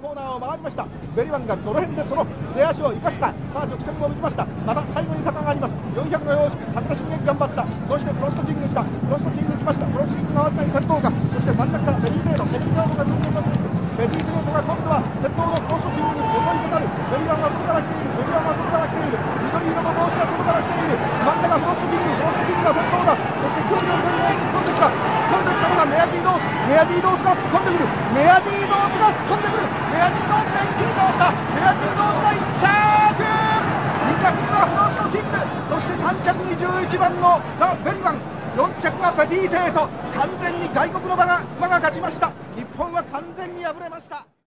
コーナーを回りました。ベリワンがどの辺でその末足を生かすか。さあ直線を向きました。また最後に坂があります。400の様式、桜新劇頑張った。そしてフロストキング来た。フロストキング来ました。フロストキングがわずかに先頭か。そして真ん中からベリーテート、ベリーテートがどんどん伸びてくる。ベリーテートが今度は先頭のフロストキングに襲いかかる。ベリワンは外から来ている。ベリワンは外から来ている。緑色の帽子が外から来ている。真ん中フロストキング、フロストキングが先頭だ。そしてぐんぐんぐんぐん突っ込んできた。突っ込んできたのがメアジードース。メアジードースが突っ込んでくる。メアジードースが突っ込んでくる。メアジードースが一気に倒した。メアジードースが1着。2着にはフロストキング、そして3着に11番のザ・ベリワン、4着がペティテート。完全に外国の馬が勝ちました。日本は完全に敗れました。